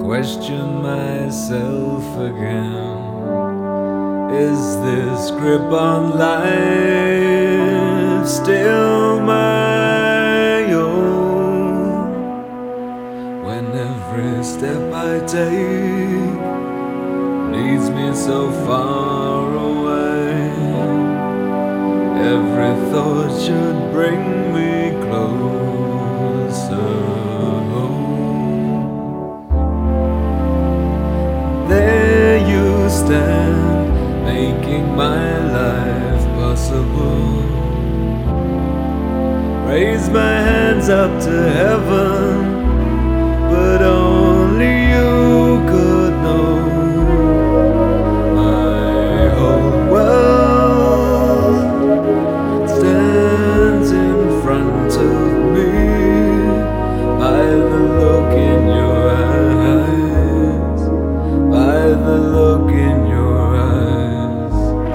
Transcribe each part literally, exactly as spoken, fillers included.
question myself again. Is this grip on life still my own? When every step I take leads me so far away, every thought should bring me closer home. There you stand, making my life possible. Raise my hands up to heaven, but only you could know. My whole world stands in front of me. By the look in your eyes, by the look in your eyes,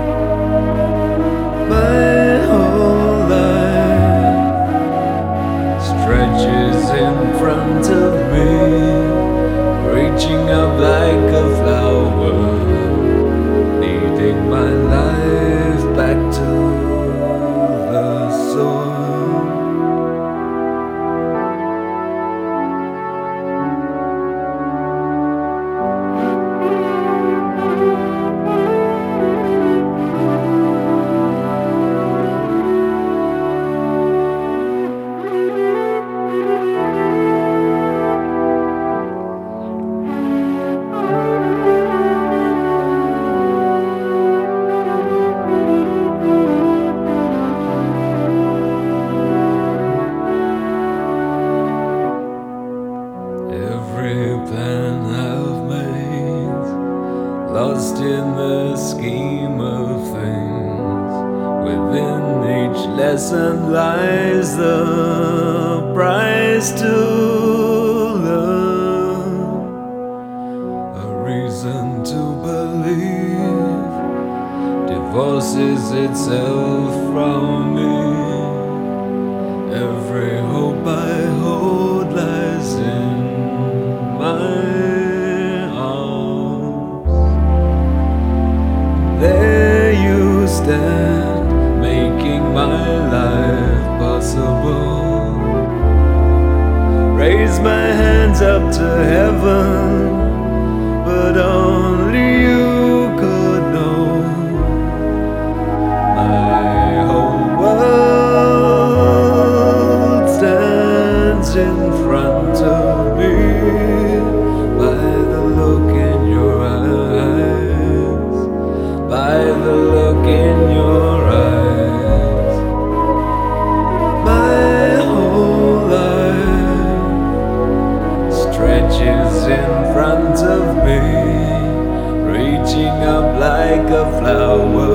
my whole life stretches in front of me, reaching up like a flower, leading my life back to the soil. Every plan I've made, lost in the scheme of things. Within each lesson lies the price to learn, a reason to believe divorces itself from me. Every hope I hold lies in my arms. There you stand, making my life possible. Raise my hands up to heaven, but only you could know. My whole world stands in front of me. By the look in your eyes, by the look in your eyes, my whole life stretches in front of me, reaching up like a flower,